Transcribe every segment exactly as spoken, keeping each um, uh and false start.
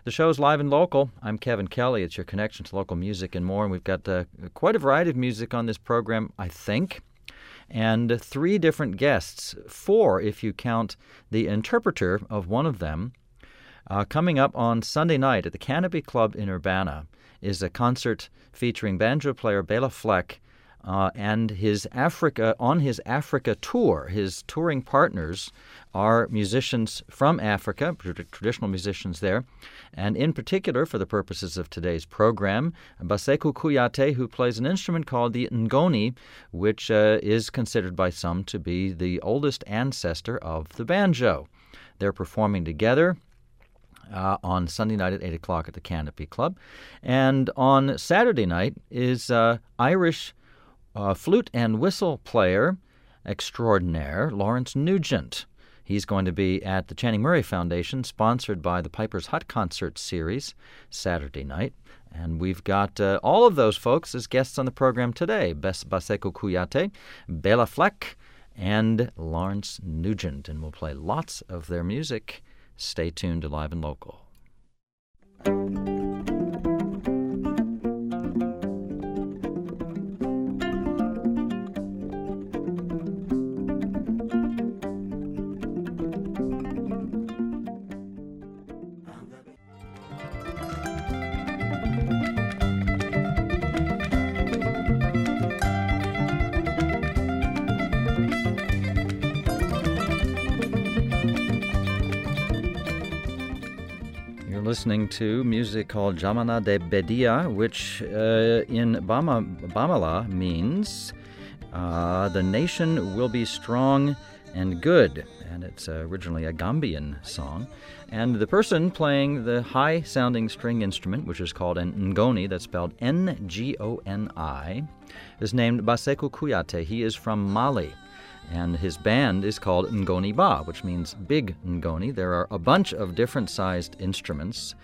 The show's live and local. I'm Kevin Kelly. It's your connection to local music and more. And we've got uh, quite a variety of music on this program, I think, and three different guests, four if you count the interpreter of one of them. Uh, coming up on Sunday night at the Canopy Club in Urbana is a concert featuring banjo player Bela Fleck uh, and his Africa on his Africa tour. His touring partners are musicians from Africa, traditional musicians there, and in particular, for the purposes of today's program, Baseku Kuyate, who plays an instrument called the ngoni, which uh, is considered by some to be the oldest ancestor of the banjo. They're performing together Uh, on Sunday night at eight o'clock at the Canopy Club. And on Saturday night is uh, Irish uh, flute and whistle player extraordinaire Lawrence Nugent. He's going to be at the Channing Murray Foundation, sponsored by the Piper's Hut Concert Series, Saturday night. And we've got uh, all of those folks as guests on the program today. Bes Baseku Kuyate, Bela Fleck, and Lawrence Nugent. And we'll play lots of their music. Stay tuned to Live and Local. Listening to music called Jamana de Bedia, which uh, in Bama, Bamala means uh, the nation will be strong and good. And it's uh, originally a Gambian song. And the person playing the high-sounding string instrument, which is called an ngoni, that's spelled N G O N I, is named Baseku Kuyate. He is from Mali. And his band is called Ngoni Ba, which means big ngoni. There are a bunch of different-sized instruments,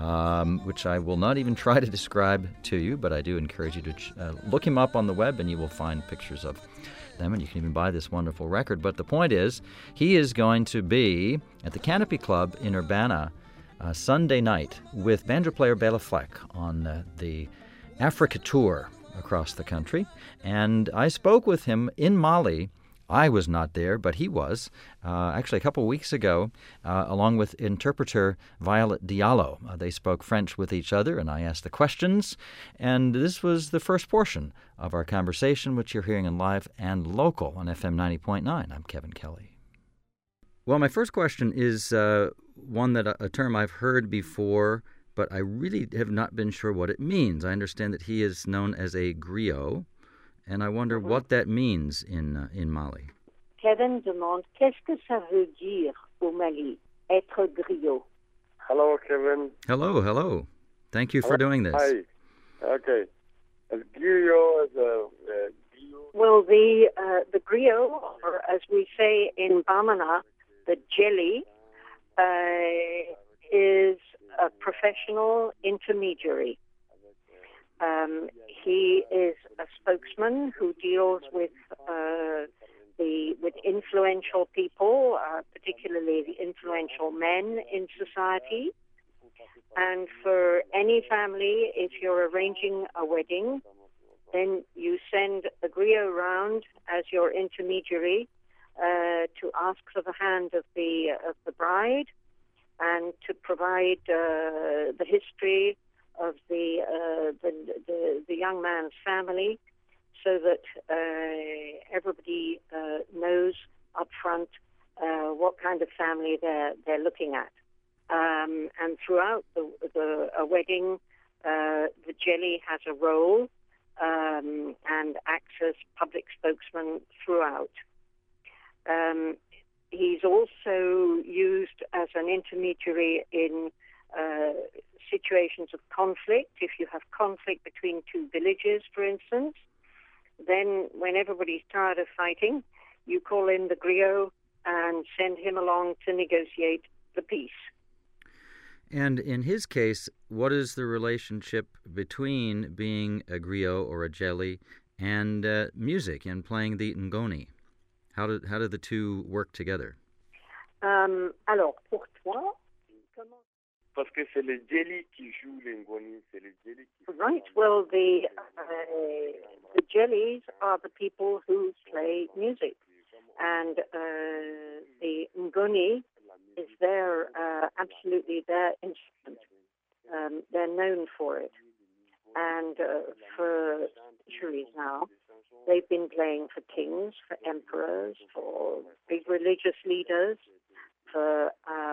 um, which I will not even try to describe to you, but I do encourage you to uh, look him up on the web, and you will find pictures of them, and you can even buy this wonderful record. But the point is, he is going to be at the Canopy Club in Urbana uh, Sunday night with banjo player Bela Fleck on uh, the Africa tour across the country. And I spoke with him in Mali. I was not there, but he was, uh, actually a couple of weeks ago, uh, along with interpreter Violet Diallo. Uh, they spoke French with each other, and I asked the questions. And this was the first portion of our conversation, which you're hearing in live and local on F M ninety point nine. I'm Kevin Kelly. Well, my first question is uh, one that a term I've heard before, but I really have not been sure what it means. I understand that he is known as a griot. And I wonder mm-hmm. what that means in uh, in Mali. Kevin demande, qu'est-ce que ça veut dire au Mali, être griot? Hello, Kevin. Hello, hello. Thank you for hello. doing this. Hi. Okay. A griot is a... Uh, well, the, uh, the griot, or as we say in Bamana, the jelly, uh, is a professional intermediary. Um, he is a spokesman who deals with uh, the with influential people, uh, particularly the influential men in society. And for any family, if you're arranging a wedding, then you send a griot round as your intermediary uh, to ask for the hand of the of the bride and to provide uh, the history of the, uh, the the the young man's family, so that uh, everybody uh, knows up front uh, what kind of family they're they're looking at. Um, and throughout the the a wedding, uh, the jelly has a role um, and acts as public spokesman throughout. Um, he's also used as an intermediary in uh, situations of conflict. If you have conflict between two villages, for instance, then when everybody's tired of fighting, you call in the griot and send him along to negotiate the peace. And in his case, what is the relationship between being a griot or a jelly and uh, music and playing the ngoni? How did how did the two work together? Um, alors, pour toi, comment... parce que c'est les Jeli qui jouent les Ngoni, c'est les Jeli qui... Right. Well, the uh, the Jellies are the people who play music, and uh, the Ngoni is their uh, absolutely their instrument. Um, they're known for it, and uh, for centuries now, they've been playing for kings, for emperors, for big religious leaders, for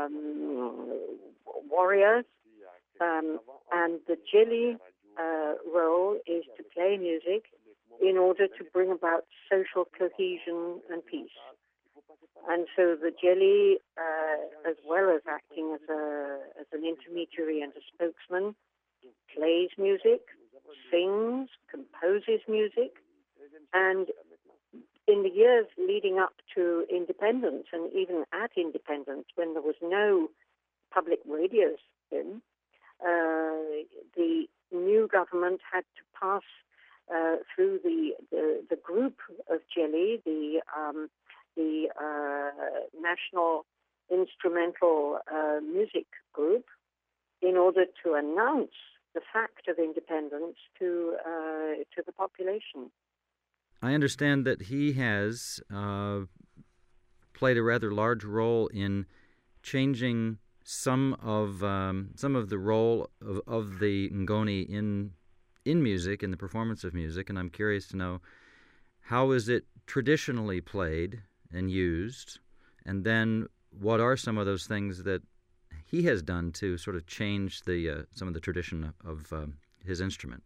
um, warriors, um, and the Jeli uh, role is to play music in order to bring about social cohesion and peace. And so the Jeli, uh, as well as acting as a as an intermediary and a spokesman, plays music, sings, composes music, and in the years leading up to independence, and even at independence, when there was no public radio system, uh, the new government had to pass uh, through the, the the group of Jeli, the um, the uh, National Instrumental uh, Music Group, in order to announce the fact of independence to uh, to the population. I understand that he has uh, played a rather large role in changing some of um, some of the role of, of the Ngoni in in music, in the performance of music, and I'm curious to know, how is it traditionally played and used, and then what are some of those things that he has done to sort of change the uh, some of the tradition of um, his instrument?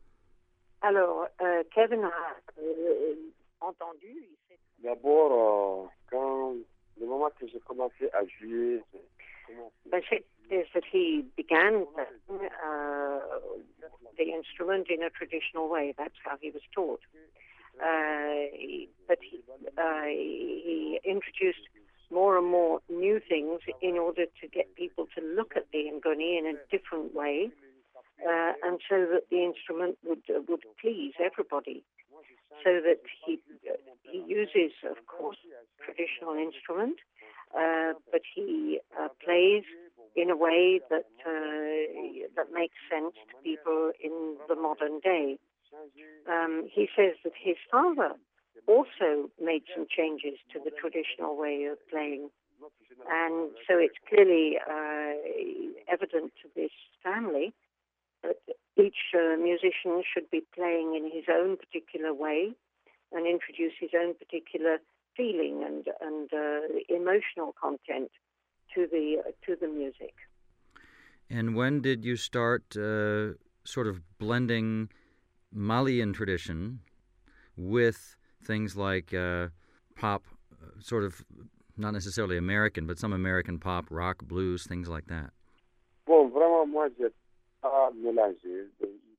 Alors, euh, Kevin a euh, entendu. D'abord, euh, quand le moment que j'ai commencé à jouer, The fact is that he began playing uh, the instrument in a traditional way. That's how he was taught. Uh, but he, uh, he introduced more and more new things in order to get people to look at the Ngoni in a different way, uh, and so that the instrument would uh, would please everybody. So that he uh, he uses, of course, traditional instrument, uh, but he uh, plays in a way that uh, that makes sense to people in the modern day. Um, he says that his father also made some changes to the traditional way of playing, and so it's clearly uh, evident to this family that each uh, musician should be playing in his own particular way and introduce his own particular feeling and and uh, emotional content to the uh, to the music. And when did you start uh, sort of blending Malian tradition with things like uh, pop, uh, sort of not necessarily American, but some American pop, rock, blues, things like that? bon, vraiment, moi, j'ai pas mélangé.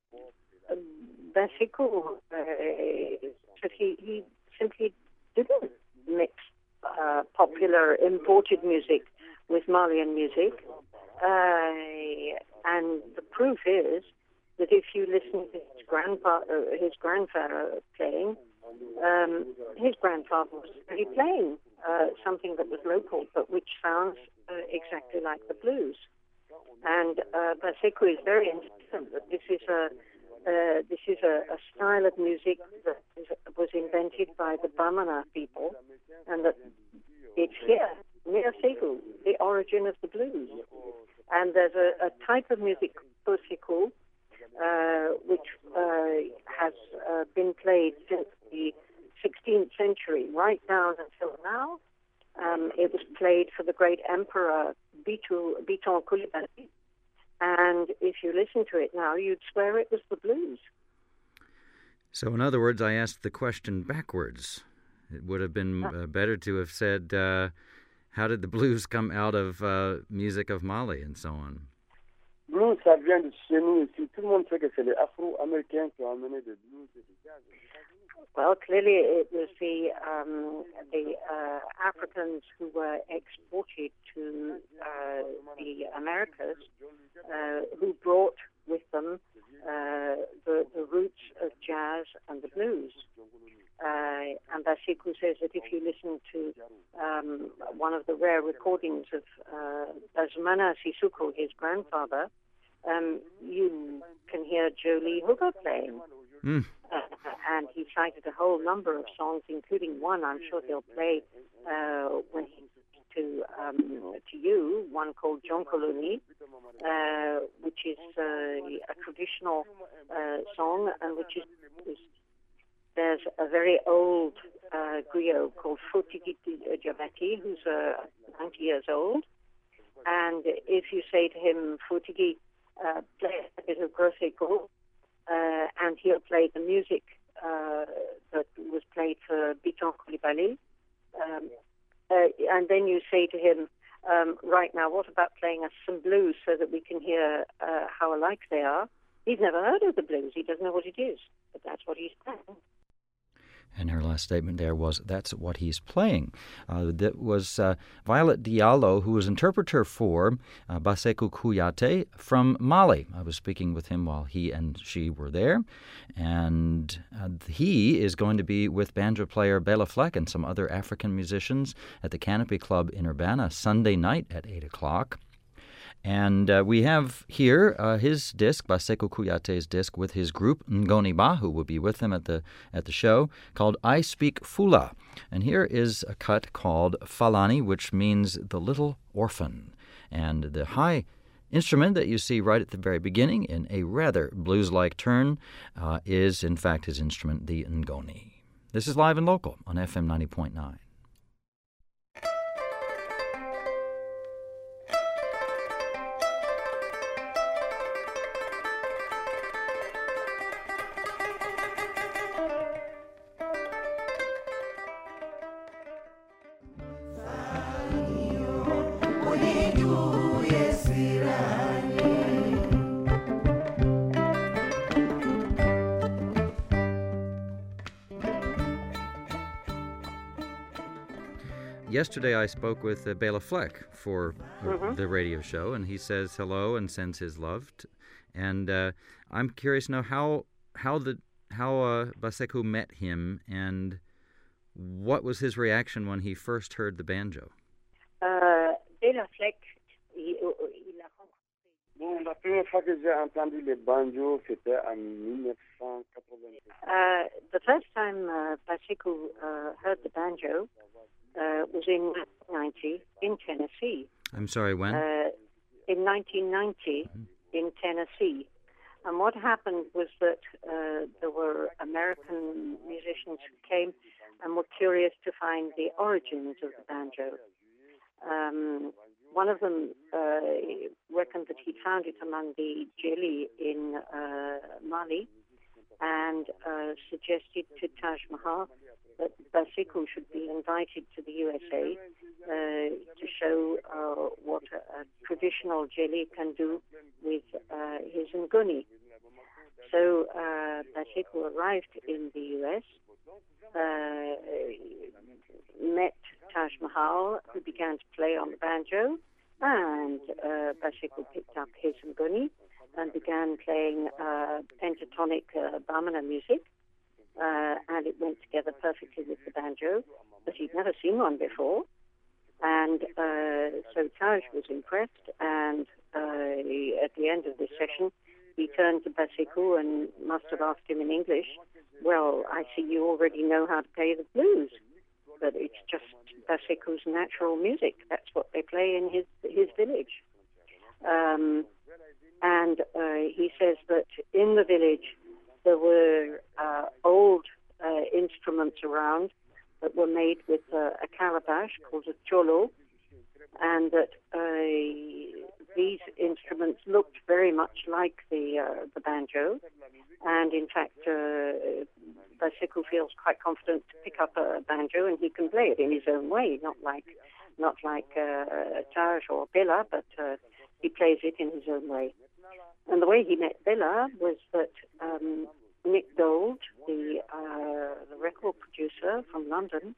Basiko, uh, that he, he simply didn't mix uh, popular imported music with Malian music. Uh, and the proof is that if you listen to his grandfather, his grandfather playing, um, his grandfather was really playing uh, something that was local, but which sounds uh, exactly like the blues. And uh, Baseko is very insistent that this is a uh, this is a, a style of music that is, was invented by the Bamana people, and that it's here near Segu, the origin of the blues. And there's a, a type of music, Baseko, uh, which uh, has uh, been played since the sixteenth century, right down until now. Um, it was played for the great emperor Bitu, Biton Coulibaly. And if you listen to it now, you'd swear it was the blues. So, in other words, I asked the question backwards. It would have been uh, better to have said, uh, how did the blues come out of uh, music of Mali and so on? Blues, ça vient de chez nous ici. Tout le monde sait que c'est les Afro-Américains qui ont amené le blues et le jazz. Well, clearly it was the um, the uh, Africans who were exported to uh, the Americas uh, who brought with them uh, the, the roots of jazz and the blues. Uh, and Basiku says that if you listen to um, one of the rare recordings of uh, Bazumana Sissoko, his grandfather, um, you can hear Jolie Hooker playing. Mm. Uh, and he cited a whole number of songs, including one I'm sure he'll play uh, when he to um, to you, one called Jonkoloni, uh, which is uh, a traditional uh, song, and which is, is there's a very old uh, griot called Fotigi Diabati, who's uh, ninety years old, and if you say to him, Fotigi, uh, play a bit of Grosseco, uh, and he'll play the music uh, that was played for Biton Coulibaly, um, Uh, and then you say to him, um, right now, what about playing us some blues so that we can hear uh, how alike they are? He's never heard of the blues. He doesn't know what it is, but that's what he's playing. And her last statement there was, that's what he's playing. Uh, that was uh, Violet Diallo, who was interpreter for uh, Baseku Kouyaté from Mali. I was speaking with him while he and she were there. And uh, he is going to be with banjo player Bela Fleck and some other African musicians at the Canopy Club in Urbana Sunday night at eight o'clock. And uh, we have here uh, his disc, Baseku Kouyaté's disc, with his group, Ngoni Ba, who will be with him at the at the show, called I Speak Fula. And here is a cut called Falani, which means the little orphan. And the high instrument that you see right at the very beginning, in a rather blues-like turn, uh, is, in fact, his instrument, the Ngoni. This is Live and Local on F M ninety point nine. Yesterday I spoke with uh, Bela Fleck for mm-hmm. the radio show, and he says hello and sends his love. T- and uh, I'm curious to know how how the how uh, Baseku met him, and what was his reaction when he first heard the banjo. Uh, Bela Fleck, il, il a Bon, la première fois que j'ai entendu le banjo, c'était en nineteen eighty. Uh, the first time uh, Baseku uh, heard the banjo uh, was in nineteen ninety in Tennessee. I'm sorry, when? Uh, in nineteen ninety mm-hmm. in Tennessee. And what happened was that uh, there were American musicians who came and were curious to find the origins of the banjo. Um, one of them uh, reckoned that he'd found it among the Jeli in uh, Mali, and uh, suggested to Taj Mahal that Baseku should be invited to the U S A uh, to show uh, what a, a traditional Jeli can do with uh, his ngoni. So uh, Baseku arrived in the U S, uh, met Taj Mahal, who began to play on the banjo, and uh, Baseku picked up his ngoni and began playing uh, pentatonic uh, Bamana music, uh, and it went together perfectly with the banjo, but he'd never seen one before. And uh, so Taj was impressed, and uh, at the end of this session, he turned to Baseku and must have asked him in English, well, I see you already know how to play the blues, but it's just Baseku's natural music. That's what they play in his his village. Um, and uh, he says that in the village there were uh, old uh, instruments around that were made with uh, a calabash called a cholo, and that uh, these instruments looked very much like the uh, the banjo. And in fact, uh, Baseku feels quite confident to pick up a banjo, and he can play it in his own way, not like not like uh, Taj or Bela, but uh, he plays it in his own way. And the way he met Bela was that um, Nick Gold, the uh, the record producer from London,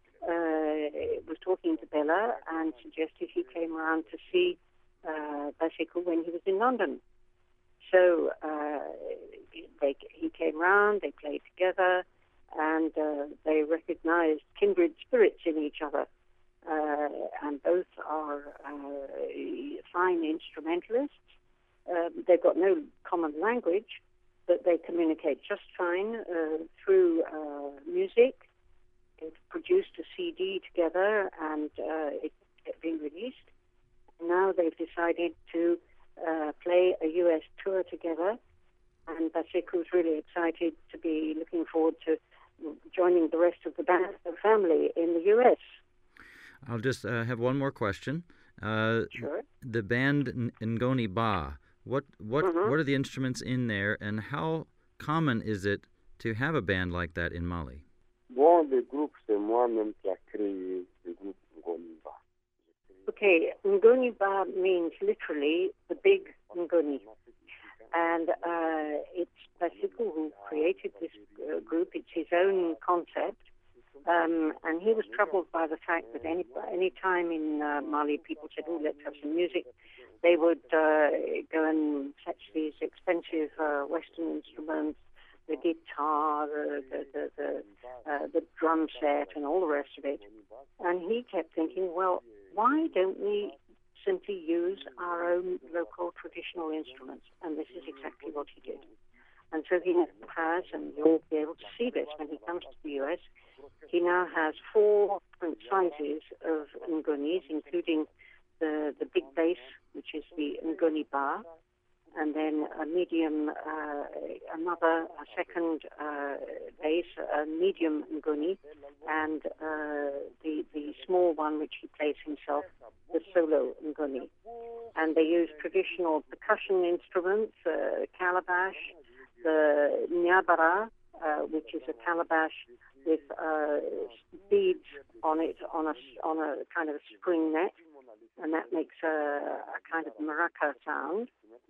uh, was talking to Bela and suggested he came around to see uh, Baseku when he was in London. So uh, they, he came round, they played together, and uh, they recognized kindred spirits in each other. Uh, and both are uh, fine instrumentalists. Um, they've got no common language, but they communicate just fine uh, through uh, music. They've produced a C D together, and uh, it's been released. Now they've decided to uh, play a U S tour together, and Baseku's really excited to be looking forward to joining the rest of the band and family in the U S. I'll just uh, have one more question. Uh, sure. The band N- Ngoni Ba, what what Mm-hmm. what are the instruments in there, and how common is it to have a band like that in Mali? Bon, le groupe, c'est moi-même qui a créé le groupe Ngoni Ba. Okay, Ngoni Ba means literally the big Ngoni. And uh, it's Baseku who created this uh, group. It's his own concept. Um, and he was troubled by the fact that any any time in uh, Mali people said, oh, let's have some music, they would uh, go and fetch these expensive uh, Western instruments, the guitar, the the, the, the, uh, the drum set, and all the rest of it. And he kept thinking, well, why don't we simply use our own local traditional instruments? And this is exactly what he did. And so he now has, and you'll be able to see this when he comes to the U S, he now has four different sizes of ngonis, including the, the big bass, which is the Ngoni Ba, and then a medium, uh, another, a second uh, bass, a medium ngoni, and uh, the the small one which he plays himself, the solo ngoni. And they use traditional percussion instruments, uh, calabash, the nyabara, uh, which is a calabash with uh, beads on it on a on a kind of a string net, and that makes a, a kind of maraca sound.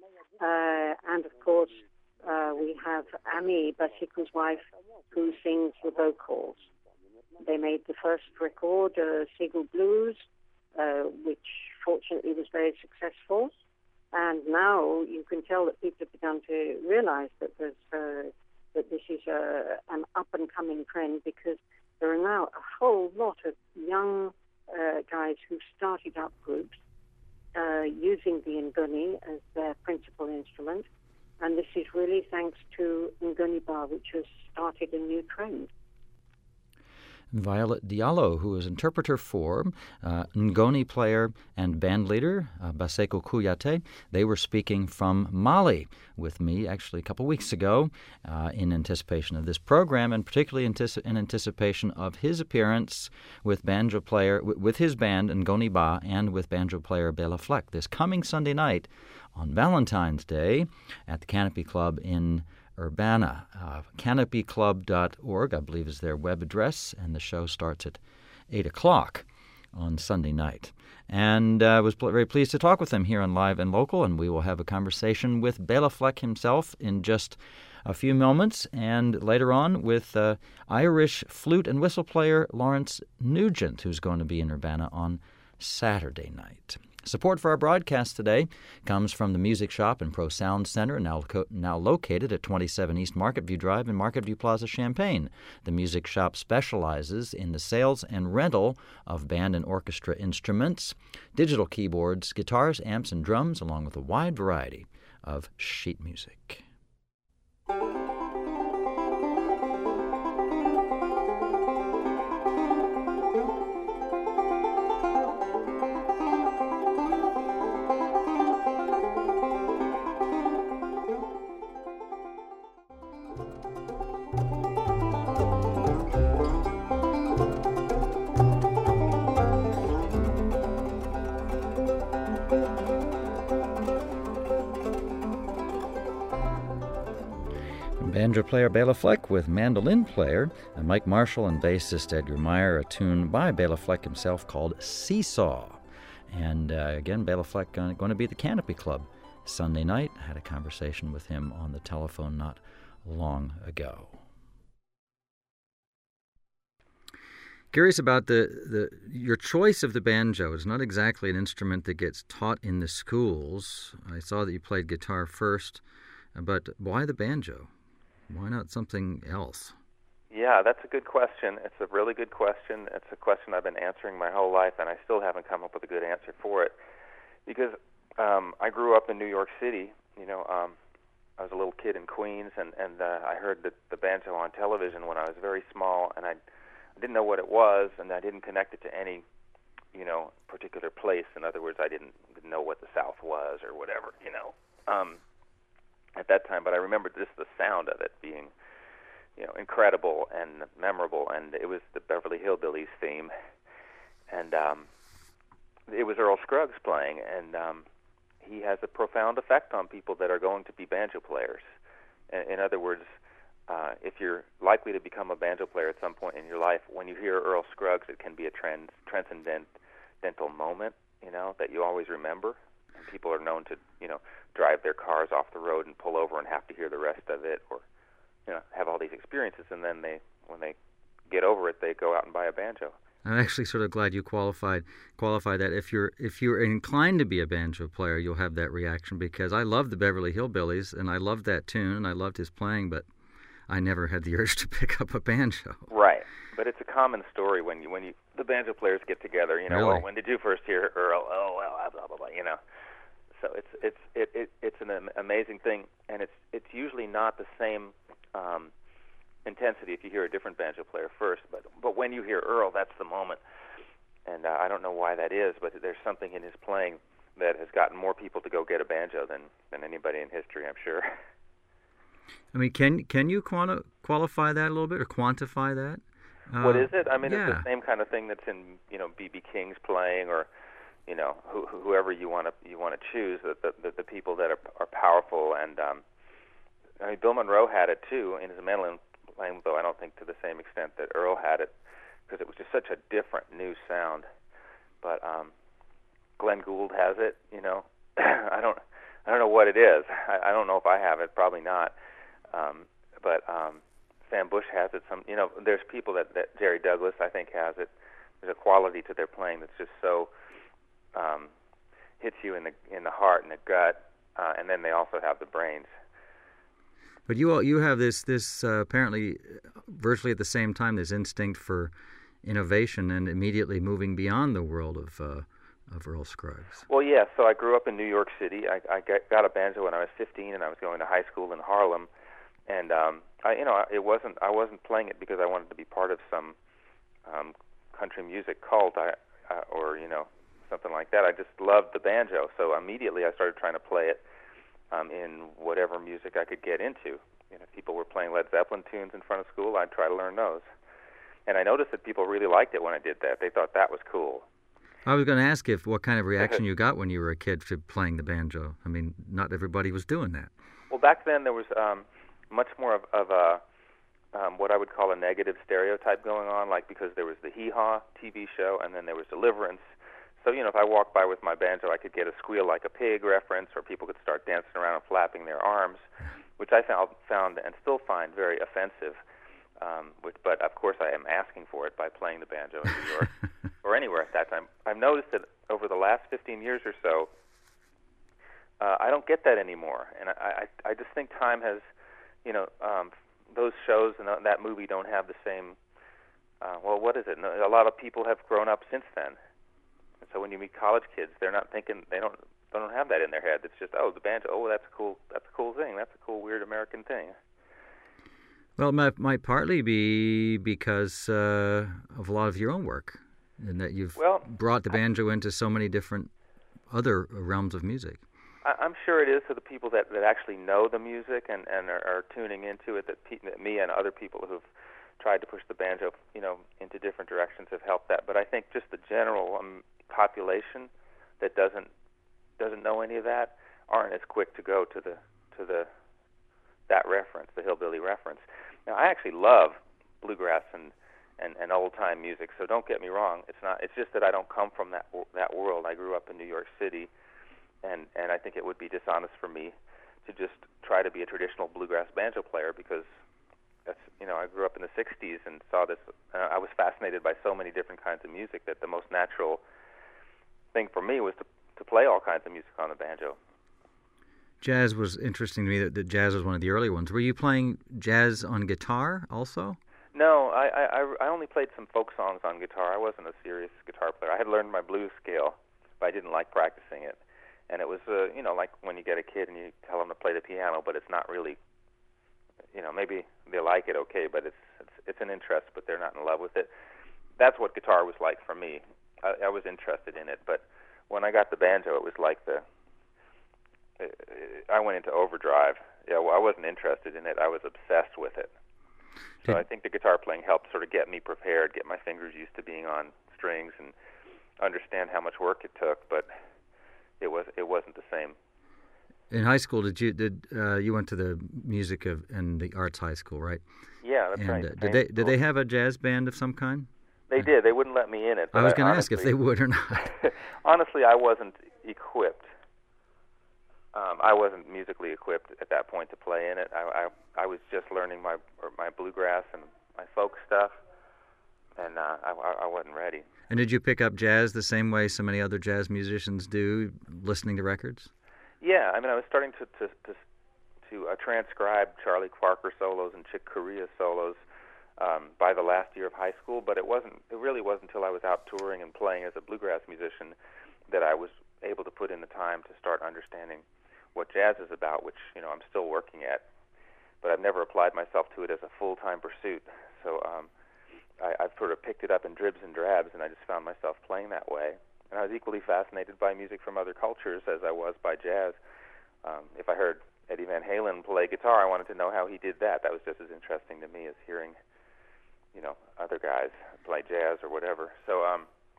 Uh, and of course, uh, we have Ami, Baseku's wife, who sings the vocals. They made the first record, uh, Ségou Blues, uh, which fortunately was very successful. And now you can tell that people have begun to realize that there's uh, that this is a, an up-and-coming trend, because there are now a whole lot of young uh, guys who've started up groups uh, using the ngoni as their principal instrument, and this is really thanks to Ngoni Ba, which has started a new trend. Violet Diallo, who is interpreter for uh, Ngoni player and band leader uh, Baseku Kouyaté. They were speaking from Mali with me actually a couple weeks ago uh, in anticipation of this program, and particularly antici- in anticipation of his appearance with banjo player w- with his band Ngoni Ba and with banjo player Bela Fleck this coming Sunday night on Valentine's Day at the Canopy Club in Urbana. Uh, canopy club dot org, I believe, is their web address, and the show starts at eight o'clock on Sunday night. And I uh, was pl- very pleased to talk with them here on Live and Local, and we will have a conversation with Bela Fleck himself in just a few moments, and later on with uh, Irish flute and whistle player Lawrence Nugent, who's going to be in Urbana on Saturday night. Support for our broadcast today comes from the Music Shop and Pro Sound Center, now, co- now located at twenty-seven East Marketview Drive in Marketview Plaza, Champaign. The Music Shop specializes in the sales and rental of band and orchestra instruments, digital keyboards, guitars, amps, and drums, along with a wide variety of sheet music. Banjo player Bela Fleck with mandolin player and Mike Marshall and bassist Edgar Meyer, a tune by Bela Fleck himself called Seesaw. And uh, again, Bela Fleck uh, going to be at the Canopy Club Sunday night. I had a conversation with him on the telephone not long ago. Curious about the, the your choice of the banjo. It's not exactly an instrument that gets taught in the schools. I saw that you played guitar first, but why the banjo? Why not something else? Yeah, that's a good question. It's a really good question. It's a question I've been answering my whole life, and I still haven't come up with a good answer for it. Because um, I grew up in New York City. You know, um, I was a little kid in Queens, and and uh, I heard the, the banjo on television when I was very small, and I, I didn't know what it was, and I didn't connect it to any, you know, particular place. In other words, I didn't, didn't know what the South was or whatever, you know, um, at that time. But I remember just the sound of it being, you know, incredible and memorable, and it was the Beverly Hillbillies theme, and um, it was Earl Scruggs playing, and um, he has a profound effect on people that are going to be banjo players. In, in other words, uh, if you're likely to become a banjo player at some point in your life, when you hear Earl Scruggs, it can be a trans, transcendental moment, you know, that you always remember. And people are known to, you know, drive their cars off the road and pull over and have to hear the rest of it, or you know, have all these experiences, and then they, when they get over it, they go out and buy a banjo. I'm actually sort of glad you qualified qualify that. If you're if you're inclined to be a banjo player, you'll have that reaction, because I love the Beverly Hillbillies, and I loved that tune, and I loved his playing, but I never had the urge to pick up a banjo. Right, but it's a common story when you when you the banjo players get together. You know, Really? well, when did you first hear Earl? Oh, well, blah blah blah. You know. So it's it's it, it it's an am- amazing thing, and it's it's usually not the same um, intensity if you hear a different banjo player first. But but when you hear Earl, that's the moment, and uh, I don't know why that is, but there's something in his playing that has gotten more people to go get a banjo than than anybody in history, I'm sure. I mean, can can you quanti- qualify that a little bit, or quantify that? Uh, What is it? I mean, yeah. it's the same kind of thing that's in, you know, B B King's playing, or you know, who, whoever you want to you want to choose. The, the the people that are are powerful, and um, I mean, Bill Monroe had it too in his mandolin playing, though I don't think to the same extent that Earl had it, because it was just such a different new sound. But um, Glenn Gould has it. You know, I don't I don't know what it is. I, I don't know if I have it. Probably not. Um, but um, Sam Bush has it. Some, you know, there's people that, that Jerry Douglas, I think, has it. There's a quality to their playing that's just so um, hits you in the in the heart and the gut, uh, and then they also have the brains. But you all, you have this this uh, apparently virtually at the same time, this instinct for innovation and immediately moving beyond the world of uh, of Earl Scruggs. Well, yeah. So I grew up in New York City. I, I got a banjo when I was fifteen, and I was going to high school in Harlem. And um, I, you know, it wasn't. I wasn't playing it because I wanted to be part of some um, country music cult, I, uh, or you know, something like that. I just loved the banjo, so immediately I started trying to play it um, in whatever music I could get into. You know, if people were playing Led Zeppelin tunes in front of school, I'd try to learn those. And I noticed that people really liked it when I did that. They thought that was cool. I was going to ask if what kind of reaction you got when you were a kid to playing the banjo. I mean, not everybody was doing that. Well, back then there was um, much more of, of a um, what I would call a negative stereotype going on, like because there was the Hee Haw T V show, and then there was Deliverance. So, you know, if I walked by with my banjo, I could get a squeal like a pig reference, or people could start dancing around and flapping their arms, which I found, found and still find very offensive. Um, which, but, of course, I am asking for it by playing the banjo in New York or anywhere at that time. I've noticed that over the last fifteen years or so, uh, I don't get that anymore. And I, I, I just think time has, you know, um, those shows and that movie don't have the same, uh, well, what is it? A lot of people have grown up since then. And so when you meet college kids, they're not thinking, they don't they don't have that in their head. It's just, oh, the banjo, oh, that's a cool, that's a cool thing. That's a cool, weird American thing. Well, it might, might partly be because uh, of a lot of your own work, and that you've well, brought the banjo into so many different other realms of music. I, I'm sure it is to the people that, that actually know the music and, and are, are tuning into it, that, pe- that me and other people who've tried to push the banjo, you know, into different directions have helped that. But I think just the general um, population that doesn't doesn't know any of that aren't as quick to go to the to the that reference, the hillbilly reference. Now, I actually love bluegrass and, and, and old-time music, so don't get me wrong. It's not. It's just that I don't come from that that world. I grew up in New York City, and, and I think it would be dishonest for me to just try to be a traditional bluegrass banjo player, because that's, you know, I grew up in the sixties and saw this. Uh, I was fascinated by so many different kinds of music that the most natural thing for me was to, to play all kinds of music on the banjo. Jazz was interesting to me, that, that jazz was one of the early ones. Were you playing jazz on guitar also? No, I, I, I only played some folk songs on guitar. I wasn't a serious guitar player. I had learned my blues scale, but I didn't like practicing it. And it was, uh, you know, like when you get a kid and you tell them to play the piano, but it's not really, you know, maybe they like it okay, but it's it's, it's an interest, but they're not in love with it. That's what guitar was like for me. I, I was interested in it, but when I got the banjo, it was like the, I went into overdrive. Yeah, well, I wasn't interested in it. I was obsessed with it. So Did, I think the guitar playing helped sort of get me prepared, get my fingers used to being on strings, and understand how much work it took. But it was it wasn't the same. In high school, did you did uh, you went to the music of and the arts high school, right? Yeah, that's and, right. Uh, did they did they have a jazz band of some kind? They did. They wouldn't let me in it. I was going to ask if they would or not. Honestly, I wasn't equipped. Um, I wasn't musically equipped at that point to play in it. I, I, I was just learning my or my bluegrass and my folk stuff, and uh, I, I wasn't ready. And did you pick up jazz the same way so many other jazz musicians do, listening to records? Yeah, I mean, I was starting to to to, to uh, transcribe Charlie Parker solos and Chick Corea solos um, by the last year of high school, but it wasn't. It really wasn't until I was out touring and playing as a bluegrass musician that I was able to put in the time to start understanding what jazz is about, which, you know, I'm still working at, but I've never applied myself to it as a full-time pursuit. So um, I, I've sort of picked it up in dribs and drabs, and I just found myself playing that way. And I was equally fascinated by music from other cultures as I was by jazz. Um, if I heard Eddie Van Halen play guitar, I wanted to know how he did that. That was just as interesting to me as hearing, you know, other guys play jazz or whatever. So um,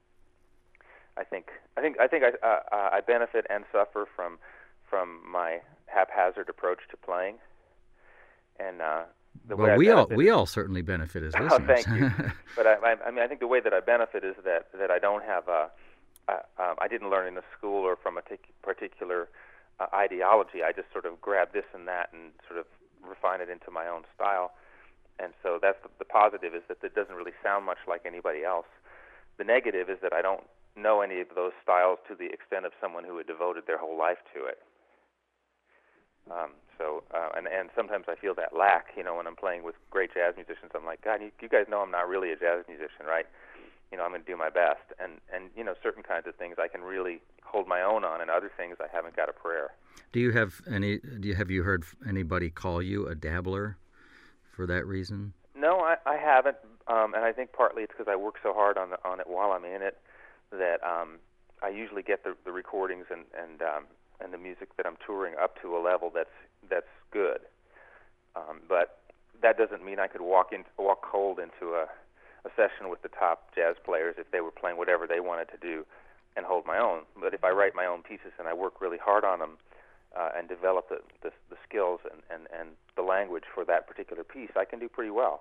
I think I think I think I uh, I benefit and suffer from. from my haphazard approach to playing, and uh, the well, way we I all we all certainly benefit as listeners. Oh, thank you. But I, I, I mean, I think the way that I benefit is that that I don't have a, a um, I didn't learn in a school or from a tic- particular uh, ideology. I just sort of grab this and that and sort of refine it into my own style. And so that's the, the positive, is that it doesn't really sound much like anybody else. The negative is that I don't know any of those styles to the extent of someone who had devoted their whole life to it. Um, so, uh, and, and sometimes I feel that lack, you know, when I'm playing with great jazz musicians. I'm like, God, you, you guys know I'm not really a jazz musician, right? You know, I'm going to do my best. And, and, you know, certain kinds of things I can really hold my own on, and other things I haven't got a prayer. Do you have any, do you, have you heard anybody call you a dabbler for that reason? No, I, I haven't. Um, and I think partly it's because I work so hard on, the, on it while I'm in it, that um, I usually get the, the recordings and, and um, and the music that I'm touring up to a level that's that's good. Um, but that doesn't mean I could walk in walk cold into a, a session with the top jazz players if they were playing whatever they wanted to do and hold my own. But if I write my own pieces and I work really hard on them uh, and develop the, the, the skills and, and, and the language for that particular piece, I can do pretty well.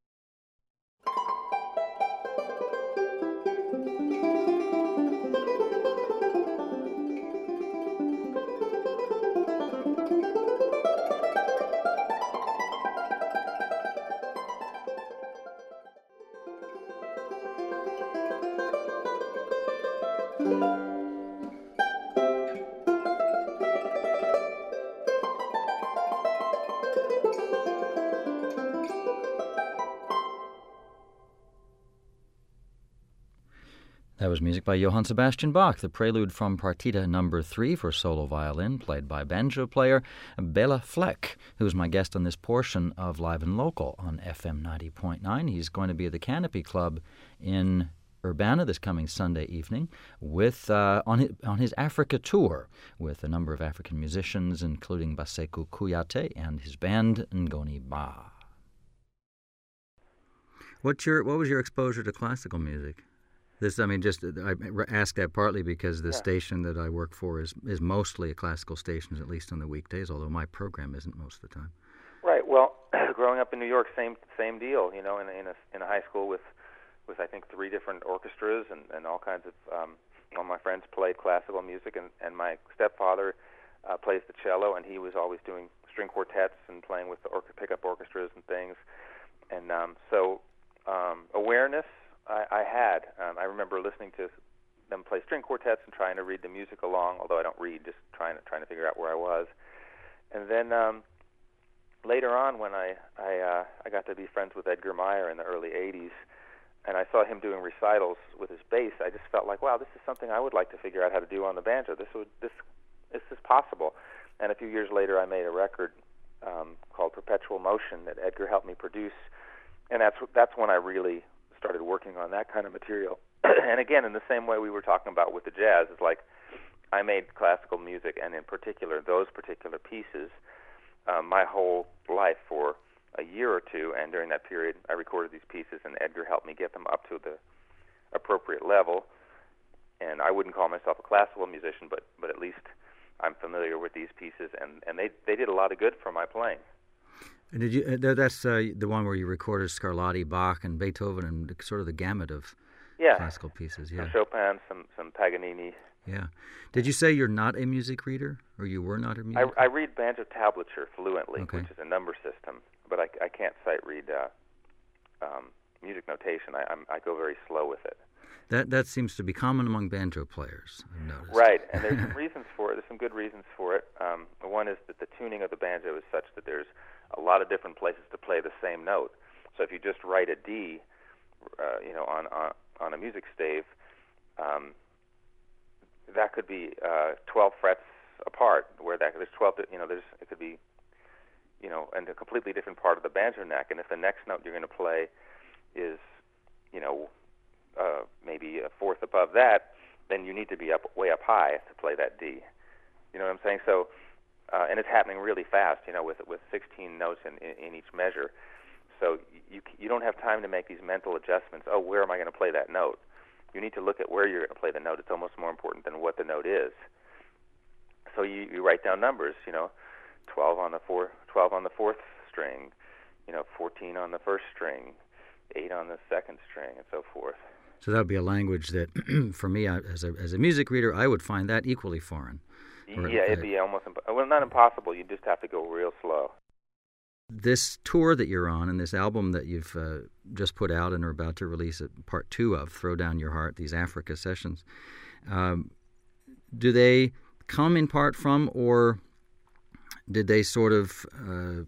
That was music by Johann Sebastian Bach, the prelude from Partita Number Three for solo violin, played by banjo player Bela Fleck, who's my guest on this portion of Live and Local on F M ninety point nine. He's going to be at the Canopy Club in Urbana this coming Sunday evening with uh, on his, on his Africa tour with a number of African musicians, including Baseku Kuyate and his band Ngoni Ba. What's your what was your exposure to classical music? This, I mean, just I ask that partly because the yeah. station that I work for is is mostly a classical station, at least on the weekdays. Although my program isn't most of the time. Right. Well, growing up in New York, same same deal. You know, in a, in a in a high school with with I think three different orchestras and, and all kinds of. Um, all my friends played classical music, and, and my stepfather uh, plays the cello, and he was always doing string quartets and playing with the or- pickup orchestras and things. And um, so um, awareness. I, I had. Um, I remember listening to them play string quartets and trying to read the music along, although I don't read, just trying to trying to figure out where I was. And then um, later on, when I I, uh, I got to be friends with Edgar Meyer in the early eighties, and I saw him doing recitals with his bass, I just felt like, wow, this is something I would like to figure out how to do on the banjo. This would this this is possible. And a few years later, I made a record um, called Perpetual Motion that Edgar helped me produce, and that's that's when I really started working on that kind of material. And again, in the same way we were talking about with the jazz, it's like I made classical music, and in particular those particular pieces, um, my whole life for a year or two, and during that period I recorded these pieces, and Edgar helped me get them up to the appropriate level. And I wouldn't call myself a classical musician, but but at least I'm familiar with these pieces, and, and they, they did a lot of good for my playing. And did you? Uh, that's uh, the one where you recorded Scarlatti, Bach, and Beethoven, and sort of the gamut of yeah. classical pieces. Yeah, some Chopin, some some Paganini. Yeah. Did you say you're not a music reader, or you were not a music I, reader? I read banjo tablature fluently, Okay. which is a number system, but I, I can't sight read uh, um, music notation. I I'm, I go very slow with it. That that seems to be common among banjo players, I've noticed. Right, and there's some reasons for it. There's some good reasons for it. Um, one is that the tuning of the banjo is such that there's a lot of different places to play the same note. So if you just write a D, uh, you know, on, on on a music stave, um, that could be uh, twelve frets apart. Where that there's twelve, you know, there's it could be, you know, in a completely different part of the banjo neck. And if the next note you're going to play is, you know, uh, maybe a fourth above that, then you need to be up way up high to play that D. You know what I'm saying? So, uh, and it's happening really fast, you know, with with sixteen notes in, in, in each measure. So you you don't have time to make these mental adjustments. Oh, where am I going to play that note? You need to look at where you're going to play the note. It's almost more important than what the note is. So you, you write down numbers, you know, twelve on the four, twelve on the fourth string, you know, fourteen on the first string, eight on the second string, and so forth. So that would be a language that, for me, I, as a as a music reader, I would find that equally foreign. Or, yeah, it'd be almost imp- well, not impossible. You just have to go real slow. This tour that you're on and this album that you've uh, just put out and are about to release a part two of, Throw Down Your Heart, these Africa sessions, um, do they come in part from, or did they sort of uh,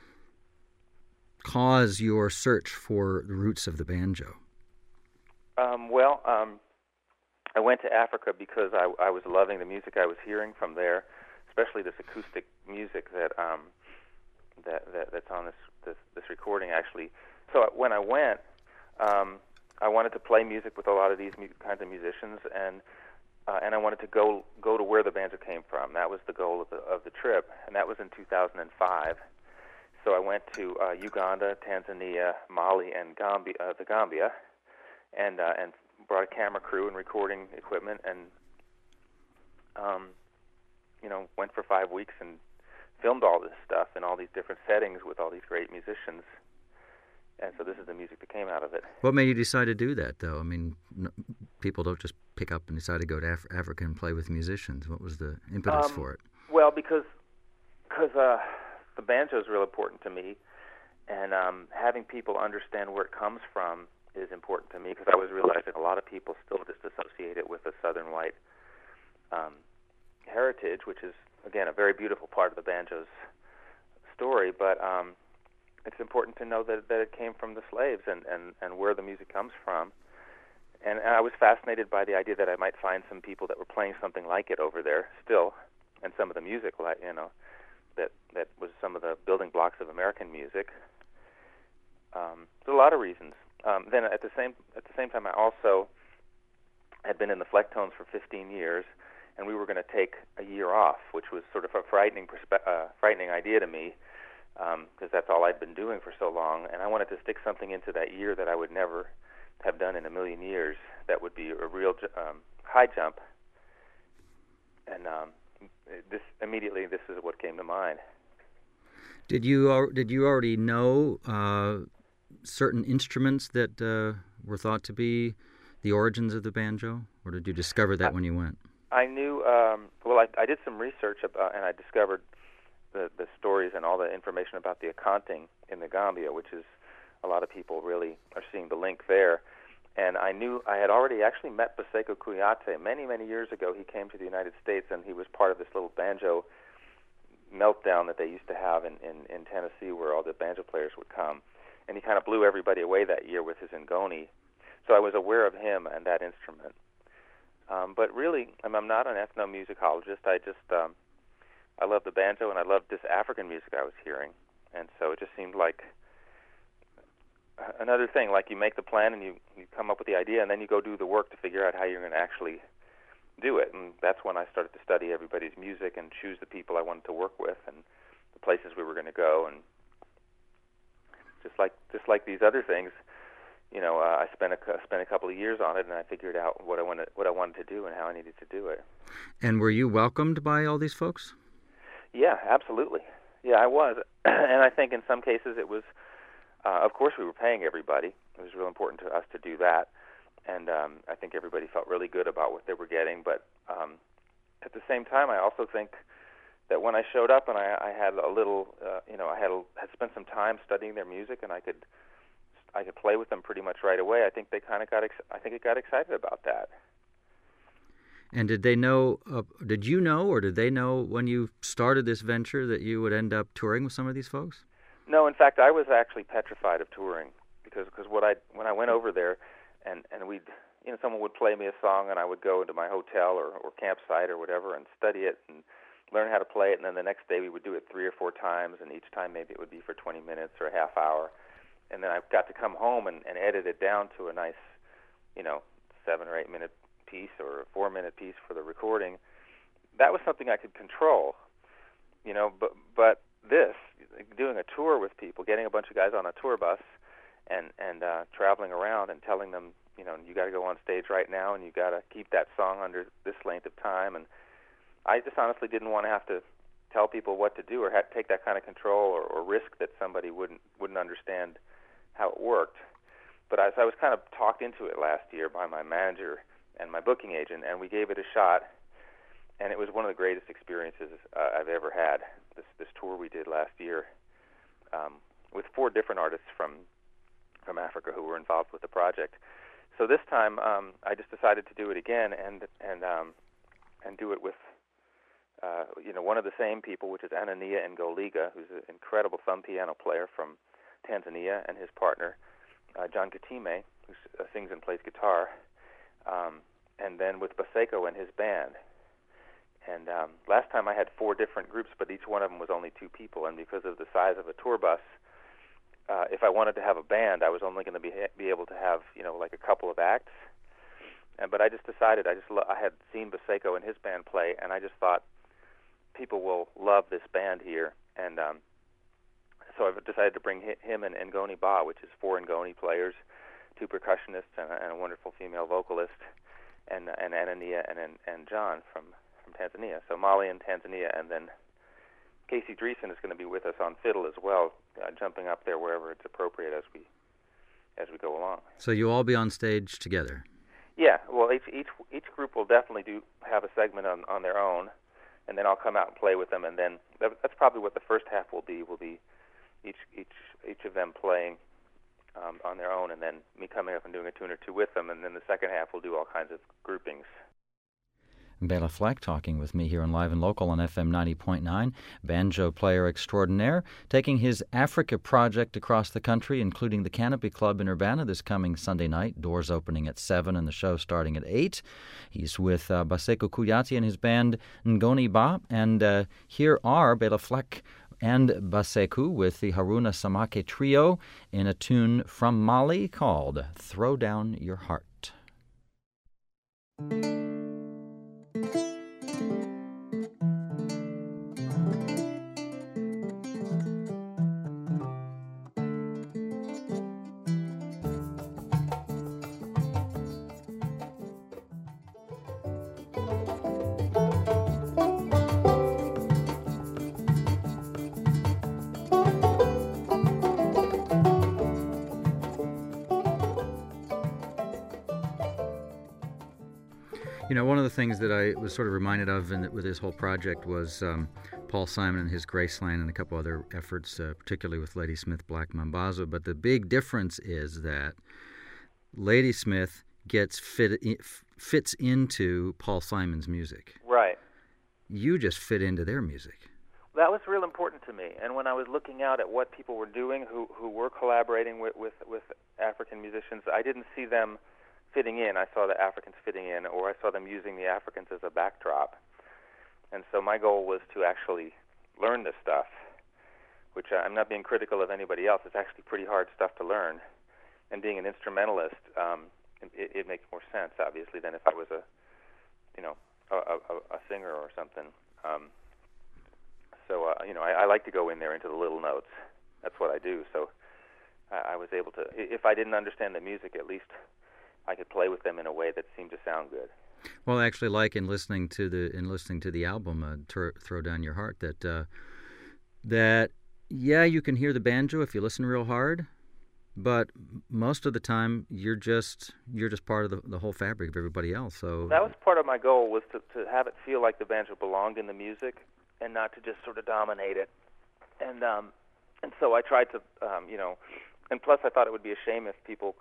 cause your search for the roots of the banjo? Um, well, um, I went to Africa because I, I was loving the music I was hearing from there, especially this acoustic music that um, that, that that's on this, this this recording actually. So when I went, um, I wanted to play music with a lot of these mu- kinds of musicians, and uh, and I wanted to go go to where the banjo came from. That was the goal of the of the trip, and that was in two thousand five. So I went to uh, Uganda, Tanzania, Mali, and Gambia, uh, the Gambia. And uh, and brought a camera crew and recording equipment, and um, you know, went for five weeks and filmed all this stuff in all these different settings with all these great musicians. And so this is the music that came out of it. What made you decide to do that, though? I mean, no, people don't just pick up and decide to go to Af- Africa and play with musicians. What was the impetus um, for it? Well, because cause, uh, the banjo is real important to me, and um, having people understand where it comes from is important to me, because I was realizing a lot of people still just associate it with the southern white um, heritage, which is, again, a very beautiful part of the banjo's story, but um, it's important to know that, that it came from the slaves and, and, and where the music comes from. And, and I was fascinated by the idea that I might find some people that were playing something like it over there still, and some of the music, like, you know, that, that was some of the building blocks of American music. Um, there's a lot of reasons. Um, then at the same at the same time, I also had been in the Flecktones for fifteen years, and we were going to take a year off, which was sort of a frightening perspe- uh, frightening idea to me, because um, that's all I'd been doing for so long. And I wanted to stick something into that year that I would never have done in a million years. That would be a real um, high jump. And um, this immediately, this is what came to mind. Did you al- did you already know Uh... certain instruments that uh, were thought to be the origins of the banjo, or did you discover that I, when you went? I knew, um, well, I, I did some research about, and I discovered the, the stories and all the information about the accounting in the Gambia, which is, a lot of people really are seeing the link there. And I knew, I had already actually met Baseko Kuyate many, many years ago. He came to the United States, and he was part of this little banjo meltdown that they used to have in, in, in Tennessee where all the banjo players would come. And he kind of blew everybody away that year with his ngoni. So I was aware of him and that instrument. Um, but really, I'm, I'm not an ethnomusicologist. I just, um, I love the banjo and I loved this African music I was hearing. And so it just seemed like another thing, like you make the plan and you, you come up with the idea and then you go do the work to figure out how you're going to actually do it. And that's when I started to study everybody's music and choose the people I wanted to work with and the places we were going to go. And just like just like these other things, you know, uh, I spent a spent a couple of years on it, and I figured out what I wanted what I wanted to do and how I needed to do it. And were you welcomed by all these folks? Yeah, absolutely. Yeah, I was, and I think in some cases it was. Uh, of course, we were paying everybody. It was real important to us to do that, and um, I think everybody felt really good about what they were getting. But um, at the same time, I also think that when I showed up and I, I had a little, uh, you know, I had a, had spent some time studying their music, and I could, I could play with them pretty much right away. I think they kind of got, ex- I think it got excited about that. And did they know? Uh, did you know, or did they know when you started this venture that you would end up touring with some of these folks? No, in fact, I was actually petrified of touring because because what I when I went over there, and and we'd, you know, someone would play me a song, and I would go into my hotel or, or campsite or whatever and study it and learn how to play it, and then the next day we would do it three or four times, and each time maybe it would be for twenty minutes or a half hour, and then I got to come home and, and edit it down to a nice, you know, seven or eight minute piece or a four minute piece for the recording. That was something I could control, you know, but but this, doing a tour with people, getting a bunch of guys on a tour bus and and uh, traveling around and telling them, you know, you got to go on stage right now and you got to keep that song under this length of time. And I just honestly didn't want to have to tell people what to do or have to take that kind of control or, or risk that somebody wouldn't wouldn't understand how it worked. But I, so I was kind of talked into it last year by my manager and my booking agent, and we gave it a shot. And it was one of the greatest experiences uh, I've ever had. This this tour we did last year um, with four different artists from from Africa who were involved with the project. So this time um, I just decided to do it again and and um, and do it with uh, you know one of the same people, which is Anania Ngoliga, who's an incredible thumb piano player from Tanzania, and his partner uh, John Katime, who uh, sings and plays guitar, um, and then with Baseko and his band. And um, last time I had four different groups, but each one of them was only two people. And because of the size of a tour bus, uh, if I wanted to have a band, I was only going to be be able to have, you know, like a couple of acts. And but I just decided I just lo- I had seen Baseko and his band play, and I just thought people will love this band here. And um, so I've decided to bring him and Ngoni Ba, which is four Ngoni players, two percussionists, and a, and a wonderful female vocalist, and and Anania and and, and John from. from Tanzania, so Mali and Tanzania, and then Casey Dreesen is going to be with us on fiddle as well, uh, jumping up there wherever it's appropriate as we as we go along. So you'll all be on stage together? Yeah, well, each each each group will definitely do have a segment on, on their own, and then I'll come out and play with them, and then that, that's probably what the first half will be. Will be each each each of them playing um, on their own, and then me coming up and doing a tune or two with them, and then the second half will do all kinds of groupings. Bela Fleck talking with me here on Live and Local on F M ninety point nine, banjo player extraordinaire, taking his Africa project across the country, including the Canopy Club in Urbana this coming Sunday night, doors opening at seven and the show starting at eight. He's with uh, Baseko Kuyati and his band Ngoni Ba, and uh, here are Bela Fleck and Baseko with the Haruna Samake Trio in a tune from Mali called Throw Down Your Heart. You know, one of the things that I was sort of reminded of in, with this whole project was um, Paul Simon and his Graceland and a couple other efforts, uh, particularly with Ladysmith Black Mambazo. But the big difference is that Ladysmith gets fit, fits into Paul Simon's music. Right. You just fit into their music. that was real important to me. And when I was looking out at what people were doing who, who were collaborating with, with, with African musicians, I didn't see them fitting in. I saw the Africans fitting in, or I saw them using the Africans as a backdrop. And so my goal was to actually learn this stuff, which I'm not being critical of anybody else. It's actually pretty hard stuff to learn. And being an instrumentalist, um, it, it makes more sense, obviously, than if I was a, you know, a, a, a singer or something. Um, so, uh, you know, I, I like to go in there into the little notes. That's what I do. So I, I was able to, if I didn't understand the music, at least I could play with them in a way that seemed to sound good. Well, I actually like in listening to the in listening to the album, uh, Tur- "Throw Down Your Heart," that uh, that yeah, you can hear the banjo if you listen real hard, but most of the time you're just you're just part of the, the whole fabric of everybody else. So that was part of my goal, was to, to have it feel like the banjo belonged in the music and not to just sort of dominate it. And um, and so I tried to um, you know, and plus I thought it would be a shame if people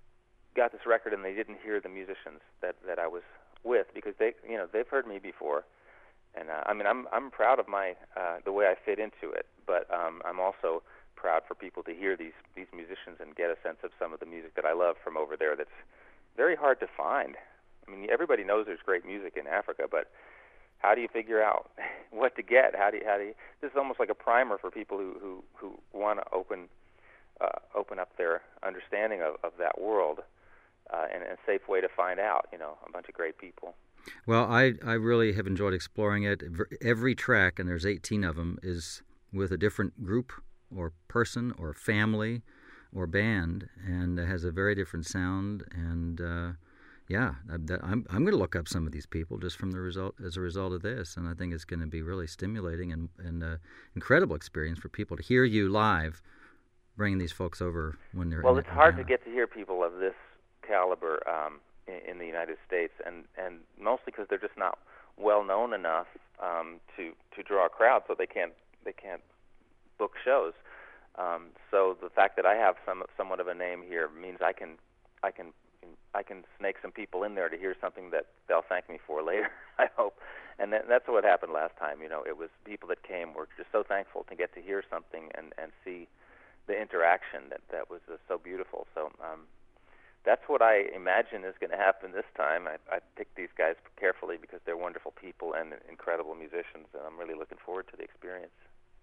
got this record and they didn't hear the musicians that, that I was with, because they, you know, they've heard me before, and uh, I mean, I'm I'm proud of my uh, the way I fit into it, but um, I'm also proud for people to hear these these musicians and get a sense of some of the music that I love from over there. That's very hard to find. I mean, everybody knows there's great music in Africa, but how do you figure out what to get? How do you, how do you, this is almost like a primer for people who who, who want to open uh, open up their understanding of, of that world. Uh, and a safe way to find out, you know, a bunch of great people. Well, I, I really have enjoyed exploring it. Every track, and there's eighteen of them, is with a different group or person or family or band, and it has a very different sound. And uh, yeah, I'm I'm going to look up some of these people just from the result as a result of this, and I think it's going to be really stimulating and and uh, incredible experience for people to hear you live, bringing these folks over when they're. Well, in it's hard to Havana. get to hear people of this caliber um, in, in the United States, and, and mostly because they're just not well known enough um, to to draw a crowd, so they can't they can't book shows. Um, so the fact that I have some somewhat of a name here means I can I can I can snake some people in there to hear something that they'll thank me for later, I hope. And that, that's what happened last time. You know, it was people that came were just so thankful to get to hear something and, and see the interaction that that was uh, so beautiful. So. Um, That's what I imagine is going to happen this time. I, I picked these guys carefully because they're wonderful people and incredible musicians, and I'm really looking forward to the experience.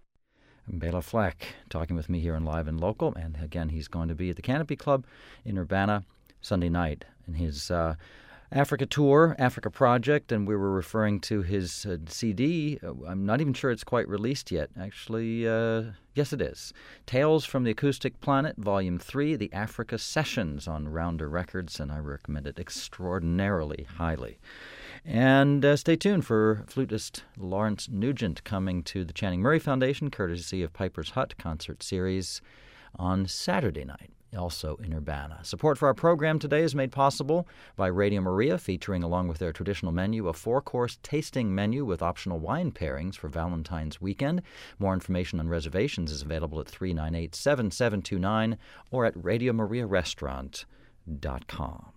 Bela Fleck talking with me here on Live and Local, and again, he's going to be at the Canopy Club in Urbana Sunday night in his uh, Africa tour, Africa Project, and we were referring to his uh, C D. I'm not even sure it's quite released yet. Actually, uh, yes, it is. Tales from the Acoustic Planet, Volume three, The Africa Sessions on Rounder Records, and I recommend it extraordinarily highly. And uh, stay tuned for flutist Lawrence Nugent coming to the Channing Murray Foundation, courtesy of Piper's Hut concert series on Saturday night, also in Urbana. Support for our program today is made possible by Radio Maria, featuring, along with their traditional menu, a four-course tasting menu with optional wine pairings for Valentine's weekend. More information on reservations is available at three nine eight, seven seven two nine or at radio maria restaurant dot com.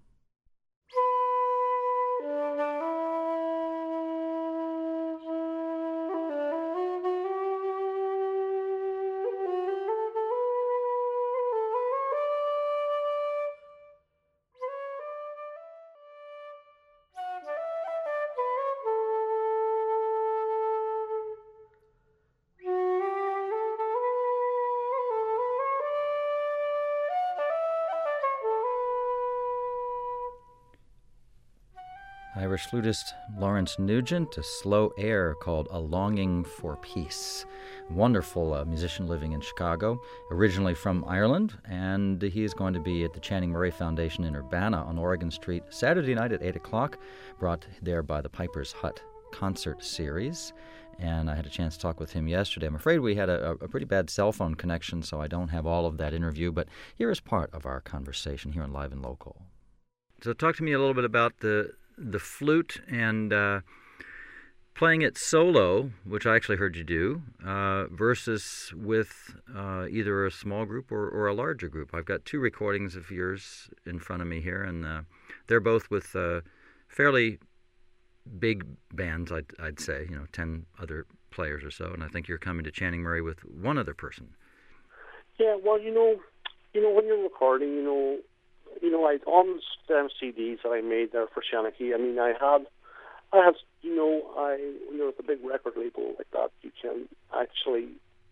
Irish flutist Lawrence Nugent, a slow air called A Longing for Peace. Wonderful uh, musician living in Chicago, originally from Ireland, and he is going to be at the Channing Murray Foundation in Urbana on Oregon Street Saturday night at eight o'clock, brought there by the Piper's Hut concert series. And I had a chance to talk with him yesterday. I'm afraid we had a, a pretty bad cell phone connection, so I don't have all of that interview, but here is part of our conversation here on Live and Local. So talk to me a little bit about the the flute and uh, playing it solo, which I actually heard you do, uh, versus with uh, either a small group or, or a larger group. I've got two recordings of yours in front of me here, and uh, they're both with uh, fairly big bands, I'd, I'd say, you know, ten other players or so, and I think you're coming to Channing Murray with one other person. Yeah, well, you know, you know, when you're recording, you know, you know, I on the C Ds that I made there for Shanachie, I mean, I had, I had, you know, I, you know, with a big record label like that, you can actually,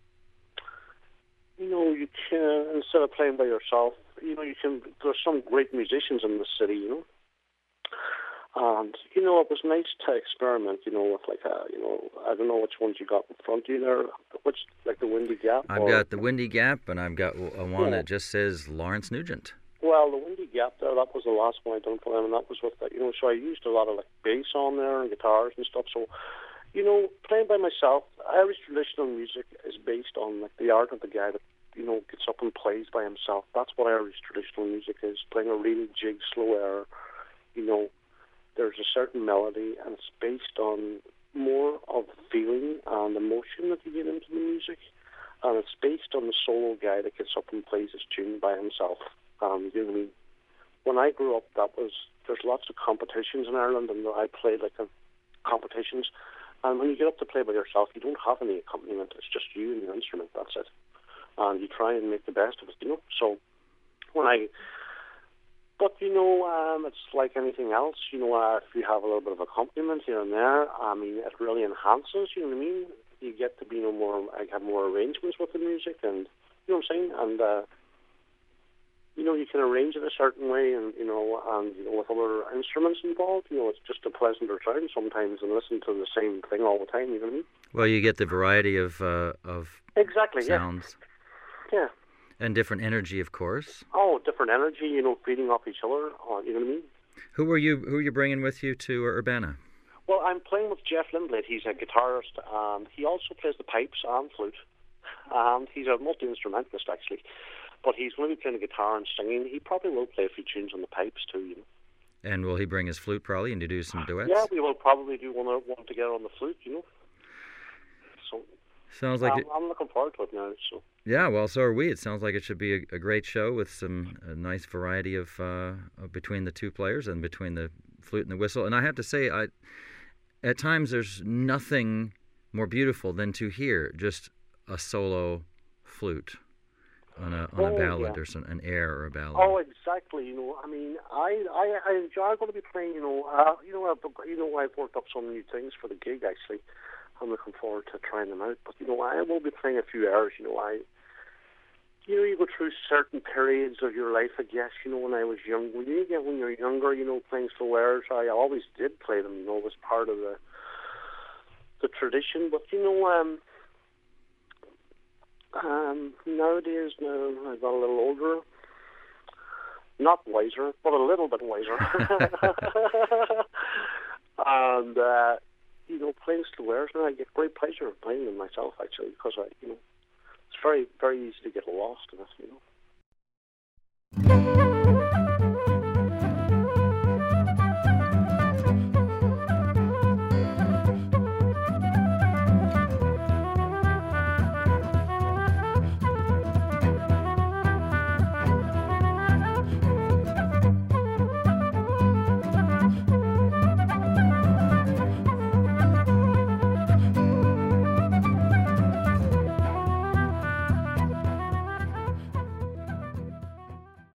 you know, you can, instead of playing by yourself, you know, you can, there's some great musicians in the city, you know. And, you know, it was nice to experiment, you know, with like a, you know, I don't know which ones you got in front of you there, which, like the Windy Gap? I've or, got the Windy Gap, and I've got a one yeah. that just says Lawrence Nugent. Well, the Windy Gap there, that was the last one I done for them, and that was with, you know, so I used a lot of like bass on there and guitars and stuff, so, you know, playing by myself, Irish traditional music is based on like the art of the guy that, you know, gets up and plays by himself. That's what Irish traditional music is, playing a real jig, slow air, you know. There's a certain melody, and it's based on more of feeling and emotion that you get into the music, and it's based on the solo guy that gets up and plays his tune by himself. Um, you know what I mean? When I grew up, that was there's lots of competitions in Ireland, and I played like a, competitions. And when you get up to play by yourself, you don't have any accompaniment. It's just you and your instrument. That's it. And you try and make the best of it, you know. So when I But, you know, um, it's like anything else. You know, uh, if you have a little bit of accompaniment here and there, I mean, it really enhances, you know what I mean? You get to be, you know, more, I have more arrangements with the music, and, you know what I'm saying? And, uh, you know, you can arrange it a certain way, and, you know, and, you know, with other instruments involved, you know, it's just a pleasanter sound sometimes than listen to the same thing all the time, you know what I mean? Well, you get the variety of, uh, of exactly, sounds. Yeah. yeah. And different energy, of course. Oh, different energy, you know, feeding off each other, uh, you know what I mean? Who are you Who are you bringing with you to Urbana? Well, I'm playing with Jeff Lindblad. He's a guitarist, and he also plays the pipes and flute. And he's a multi-instrumentalist, actually. But he's going to be playing the guitar and singing. He probably will play a few tunes on the pipes, too, you know. And will he bring his flute, probably, and you do some duets? Yeah, we will probably do one, one together on the flute, you know. So Sounds like um, it. I'm looking forward to it now, so... Yeah, well, so are we. It sounds like it should be a, a great show with some a nice variety of, uh, of between the two players and between the flute and the whistle. And I have to say, I at times there's nothing more beautiful than to hear just a solo flute on a on oh, a ballad yeah. or some, an air or a ballad. Oh, exactly. You know, I mean, I I, I enjoy going to be playing. You know, uh, you know, I've, you know, I've worked up some new things for the gig actually. I'm looking forward to trying them out. But, you know, I will be playing a few airs. You know, I, you know, you go through certain periods of your life, I guess, you know, when I was young. When you get, when you're younger, you know, playing slow airs, I always did play them, you know, it was part of the the tradition. But, you know, um, um, nowadays, now I got a little older, not wiser, but a little bit wiser. and, uh, you know, playing slow airs now, I get great pleasure in playing them myself, actually, because I, you know, it's very, very easy to get lost in it, you know.